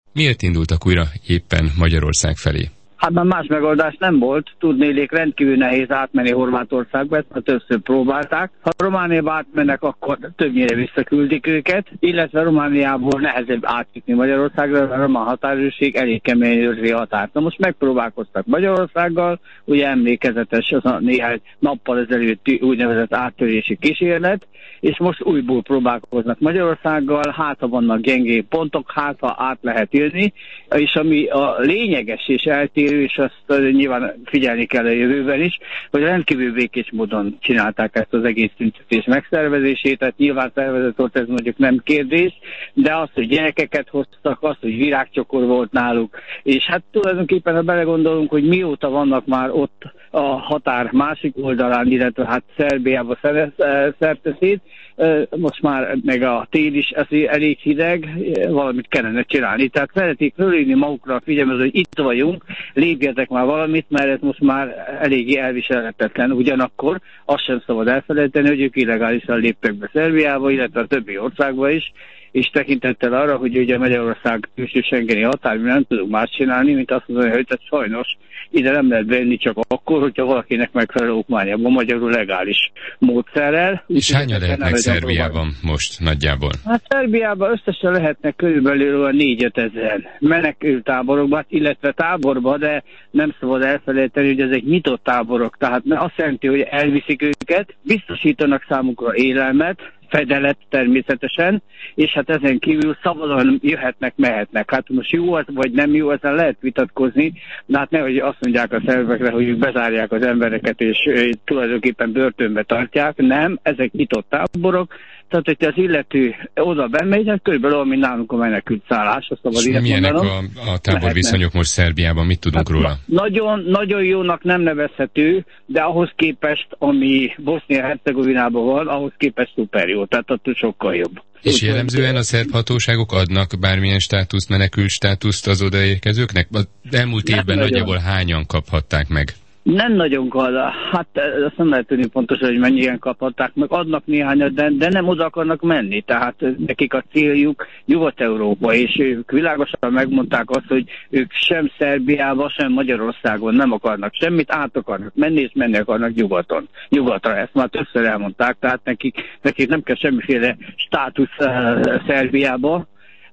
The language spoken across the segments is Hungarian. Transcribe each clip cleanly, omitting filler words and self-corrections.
Miért indultak újra éppen Magyarország felé? Hát már más megoldás nem volt. Tudnélék, rendkívül nehéz átmenni Horvátországba, ezt már többször próbálták. Ha Romániába átmennek, akkor többnyire visszaküldik őket, illetve Romániából nehezebb átjutni Magyarországra, mert a román határőrség elég kemény őrzi a határt. Na most megpróbálkoztak Magyarországgal, ugye emlékezetes az a néhány nappal ezelőtti úgynevezett áttörési kísérlet, és most újból próbálkoznak Magyarországgal, hát ha vannak gyengébb pontok, hát ha át lehet jönni, és ami a lényeges és eltérő, és azt nyilván figyelni kell a jövőben is, hogy rendkívül békés módon csinálták ezt az egész tüntetés megszervezését, tehát nyilván szervezet volt, ez mondjuk nem kérdés, de az, hogy gyerekeket hoztak, az, hogy virágcsokor volt náluk, és hát tulajdonképpen, ha belegondolunk, hogy mióta vannak már ott a határ másik oldalán, illetve hát Szerbiába szerteszét, most már meg a tél is elég hideg, valamit kellene csinálni. Tehát szeretnék fölírni magukra a figyelmet, hogy itt vagyunk, lépjetek már valamit, mert ez most már eléggé elviselhetetlen. Ugyanakkor azt sem szabad elfelejteni, hogy ők illegálisan léptek be Szerbiába, illetve a többi országba is, és tekintettel arra, hogy ugye Magyarország külső schengeni határ, mi nem tudunk más csinálni, mint azt mondani, hogy ez sajnos ide nem lehet bejönni csak akkor, hogyha valakinek megfelelő okmányában, magyarul legális módszerrel. És hányan lehetnek Szerbiában most nagyjából? Hát Szerbiában összesen lehetnek körülbelül 4-5 ezeren menekültáborokban, illetve táborban, de nem szabad elfelejteni, hogy ezek nyitott táborok, tehát azt jelenti, hogy elviszik őket, biztosítanak számukra élelmet, fedelet természetesen, és hát ezen kívül szabadon jöhetnek, mehetnek. Hát most jó az, vagy nem jó, ezen lehet vitatkozni, de hát nehogy azt mondják a szervekre, hogy ők bezárják az embereket, és tulajdonképpen börtönbe tartják. Nem, ezek nyitott táborok, tehát, hogy az illető oda bemegy, hát körülbelül ami nálunk a menekült szállás, azt szabad ilyet milyenek mondanom. a táborviszonyok most Szerbiában, mit tudunk róla? Nagyon, nagyon jónak nem nevezhető, de ahhoz képest, ami Bosznia-Hercegovinában van, ahhoz képest szuper jó, tehát attól sokkal jobb. És jellemzően a szerb hatóságok adnak bármilyen státuszt, menekült státuszt az odaérkezőknek? Az elmúlt évben nagyjából hányan kaphatták meg? Nem nagyon hát azt nem lehet tudni pontosan, hogy mennyien kaphatták meg, adnak néhányat, de nem oda akarnak menni, tehát nekik a céljuk Nyugat-Európa, és ők világosan megmondták azt, hogy ők sem Szerbiában, sem Magyarországon nem akarnak semmit, át akarnak menni, és menni akarnak nyugatra, ezt már többször elmondták, tehát nekik nem kell semmiféle státusz Szerbiába,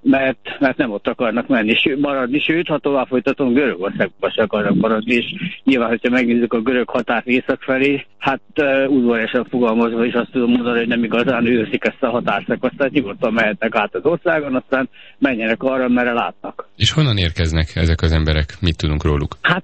mert nem ott akarnak maradni, sőt, ha tovább folytatom, Görögországban se akarnak maradni, és nyilván, hogyha megnézzük a görög határt észak felé, hát udvariasan fogalmazva is azt tudom mondani, hogy nem igazán őrzik ezt a határszakaszt, tehát nyugodtan mehetnek át az országon, aztán menjenek arra, merre látnak. És honnan érkeznek ezek az emberek? Mit tudunk róluk? Hát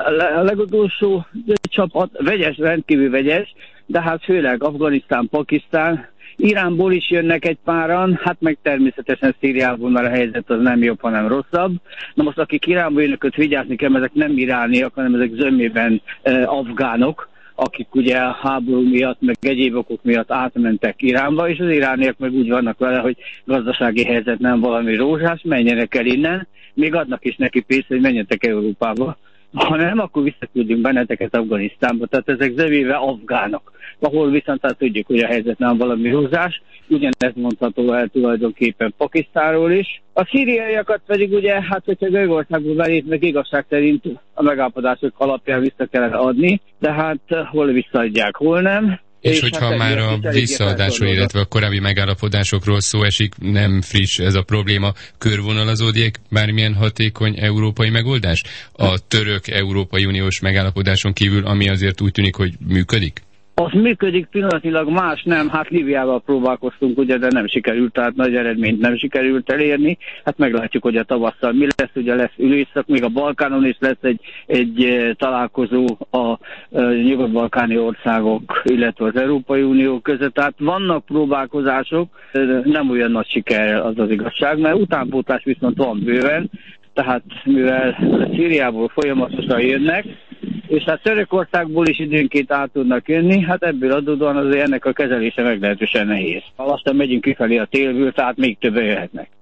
a legutolsó csapat vegyes, rendkívül vegyes, de hát főleg Afganisztán, Pakisztán, Iránból is jönnek egy páran, hát meg természetesen Szíriából, mert a helyzet az nem jobb, hanem rosszabb. Na most akik Iránból jönnek, őt vigyázni kell, ezek nem irániak, hanem ezek zömében afgánok, akik ugye a háború miatt, meg egyéb okok miatt átmentek Iránba, és az irániak meg úgy vannak vele, hogy gazdasági helyzet nem valami rózsás, menjenek el innen, még adnak is neki pénzt, hogy menjetek Európába. Ha nem, akkor visszaküldünk benneteket Afganisztánba, tehát ezek zövéve afgánok, ahol viszont hát tudjuk, hogy a helyzet nem valami rózsás, ugyanezt mondható el tulajdonképpen Pakisztánról is. A szíriaiakat pedig ugye, hát hogyha Görögországból belépnek, igazság szerint a megállapodások alapján vissza kellene adni, de hát hol visszaadják, hol nem. És hogyha hát már a visszaadásról, illetve a korábbi megállapodásokról szó esik, nem friss ez a probléma, körvonalazódik bármilyen hatékony európai megoldás? A török Európai Uniós megállapodáson kívül, ami azért úgy tűnik, hogy működik? Az működik, pillanatilag más nem, hát Líbiával próbálkoztunk, ugye, de nem sikerült, tehát nagy eredményt nem sikerült elérni. Hát meglátjuk, hogy a tavasszal mi lesz, ugye lesz ülésszak, még a Balkánon is lesz egy találkozó a nyugat-balkáni országok, illetve az Európai Unió között. Tehát vannak próbálkozások, nem olyan nagy sikerrel, az az igazság, mert utánpótlás viszont van bőven, tehát mivel Szíriából folyamatosan jönnek, és hát Törökországból is időnként át tudnak jönni, hát ebből adódóan azért ennek a kezelése meglehetősen nehéz. Ha lassan megyünk kifelé a télből, tehát még többen jöhetnek.